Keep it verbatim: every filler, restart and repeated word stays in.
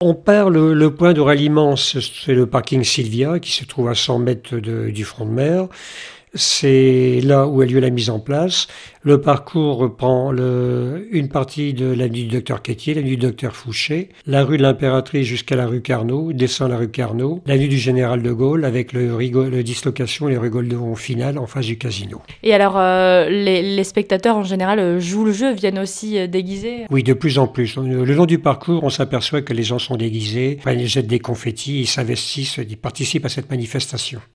On perd le le point de ralliement, ce c'est le parking Sylvia qui se trouve à cent mètres de du front de mer. C'est là où a lieu la mise en place. Le parcours reprend le une partie de l'avenue du Docteur Quétier, l'avenue du Docteur Fouché, la rue de l'Impératrice jusqu'à la rue Carnot, descend la rue Carnot, l'avenue du Général de Gaulle avec le rigo le dislocation et le rigodon final en face du casino. Et alors, euh, les, les spectateurs en général euh, jouent le jeu, viennent aussi euh, déguisés? Oui, de plus en plus. Le long du parcours, on s'aperçoit que les gens sont déguisés, enfin, ils jettent des confettis, ils s'investissent, ils participent à cette manifestation.